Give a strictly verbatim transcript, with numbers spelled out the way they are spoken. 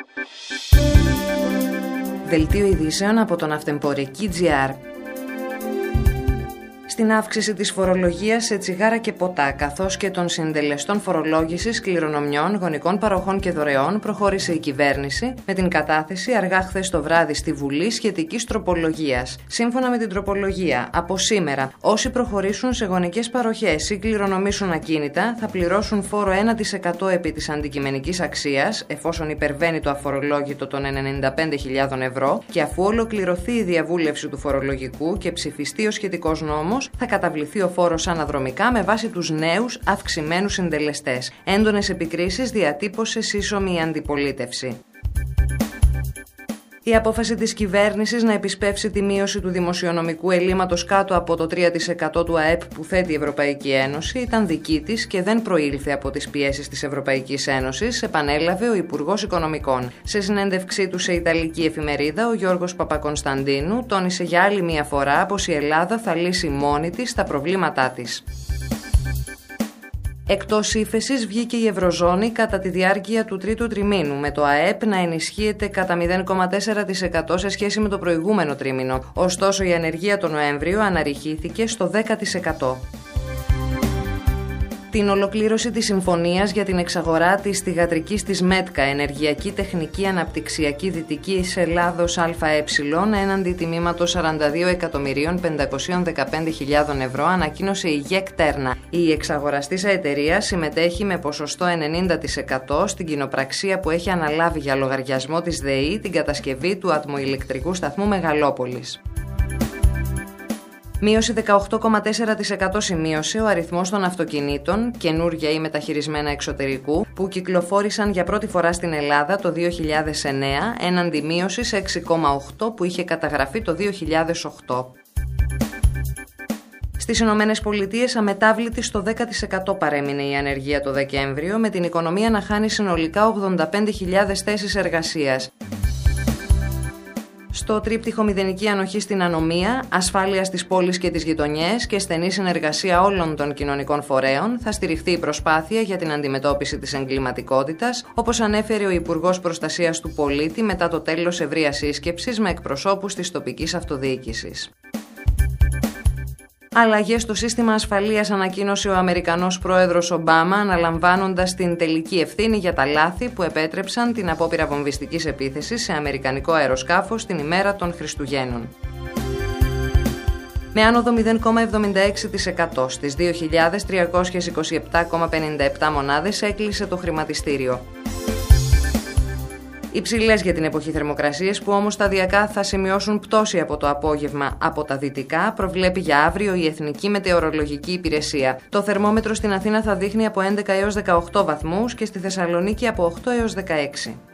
Δελτίο ειδήσεων από τον Αυτεμπορική τζι αρ. Στην αύξηση της φορολογίας σε τσιγάρα και ποτά, καθώς και των συντελεστών φορολόγησης κληρονομιών, γονικών παροχών και δωρεών, προχώρησε η κυβέρνηση με την κατάθεση αργά χθες το βράδυ στη Βουλή σχετικής τροπολογίας. Σύμφωνα με την τροπολογία, από σήμερα, όσοι προχωρήσουν σε γονικές παροχές ή κληρονομήσουν ακίνητα, θα πληρώσουν φόρο ένα τοις εκατό επί της αντικειμενικής αξίας, εφόσον υπερβαίνει το αφορολόγητο των ενενήντα πέντε χιλιάδων ευρώ, και αφού ολοκληρωθεί η διαβούλευση του φορολογικού και ψηφιστεί ο σχετικός νόμος, θα καταβληθεί ο φόρος αναδρομικά με βάση τους νέους αυξημένους συντελεστές. Έντονες επικρίσεις διατύπωσε σύσσωμη η αντιπολίτευση. Η απόφαση της κυβέρνησης να επισπεύσει τη μείωση του δημοσιονομικού ελλείμματος κάτω από το τρία τοις εκατό του ΑΕΠ που θέτει η Ευρωπαϊκή Ένωση ήταν δική της και δεν προήλθε από τις πιέσεις της Ευρωπαϊκής Ένωσης, επανέλαβε ο Υπουργός Οικονομικών. Σε συνέντευξή του σε Ιταλική εφημερίδα, ο Γιώργος Παπακωνσταντίνου τόνισε για άλλη μία φορά πως η Ελλάδα θα λύσει μόνη της τα προβλήματά της. Εκτός ύφεσης βγήκε η Ευρωζώνη κατά τη διάρκεια του τρίτου τριμήνου, με το ΑΕΠ να ενισχύεται κατά μηδέν κόμμα τέσσερα τοις εκατό σε σχέση με το προηγούμενο τρίμηνο. Ωστόσο, η ανεργία τον Νοέμβριο αναρριχήθηκε στο δέκα τοις εκατό. Την ολοκλήρωση της συμφωνίας για την εξαγορά της θυγατρικής της ΜΕΤΚΑ, Ενεργειακή Τεχνική Αναπτυξιακή Δυτικής Ελλάδος ΑΕ, έναντι τιμήματος σαράντα δύο εκατομμυρίων πεντακόσιες δεκαπέντε χιλιάδες ευρώ, ανακοίνωσε η ΓΕΚ Τέρνα. Η εξαγοραστήσα εταιρεία συμμετέχει με ποσοστό ενενήντα τοις εκατό στην κοινοπραξία που έχει αναλάβει για λογαριασμό της ΔΕΗ την κατασκευή του ατμοηλεκτρικού σταθμού Μεγαλόπολης. Μείωση δεκαοκτώ κόμμα τέσσερα τοις εκατό σημείωσε ο αριθμός των αυτοκινήτων, καινούργια ή μεταχειρισμένα εξωτερικού, που κυκλοφόρησαν για πρώτη φορά στην Ελλάδα το δύο χιλιάδες εννέα, έναντι μείωσης έξι κόμμα οκτώ τοις εκατό που είχε καταγραφεί το δύο χιλιάδες οκτώ. Στις Ηνωμένες Πολιτείες αμετάβλητη στο δέκα τοις εκατό παρέμεινε η ανεργία το Δεκέμβριο, με την οικονομία να χάνει συνολικά ογδόντα πέντε χιλιάδες θέσεις εργασίας. Στο τρίπτυχο μηδενική ανοχή στην ανομία, ασφάλεια στις πόλεις και τις γειτονιές και στενή συνεργασία όλων των κοινωνικών φορέων θα στηριχθεί η προσπάθεια για την αντιμετώπιση της εγκληματικότητας, όπως ανέφερε ο Υπουργός Προστασίας του Πολίτη μετά το τέλος ευρείας σύσκεψης με εκπροσώπους της τοπικής αυτοδιοίκησης. Αλλαγές στο σύστημα ασφαλείας ανακοίνωσε ο Αμερικανός πρόεδρος Ομπάμα, αναλαμβάνοντας την τελική ευθύνη για τα λάθη που επέτρεψαν την απόπειρα βομβιστικής επίθεσης σε αμερικανικό αεροσκάφος την ημέρα των Χριστουγέννων. Με άνοδο μηδέν κόμμα εβδομήντα έξι τοις εκατό στις δύο χιλιάδες τριακόσιες είκοσι επτά κόμμα πενήντα επτά μονάδες έκλεισε το χρηματιστήριο. Υψηλές για την εποχή θερμοκρασίες που όμως σταδιακά θα σημειώσουν πτώση από το απόγευμα από τα δυτικά, προβλέπει για αύριο η Εθνική Μετεωρολογική Υπηρεσία. Το θερμόμετρο στην Αθήνα θα δείχνει από έντεκα έως δεκαοκτώ βαθμούς και στη Θεσσαλονίκη από οκτώ έως δεκαέξι.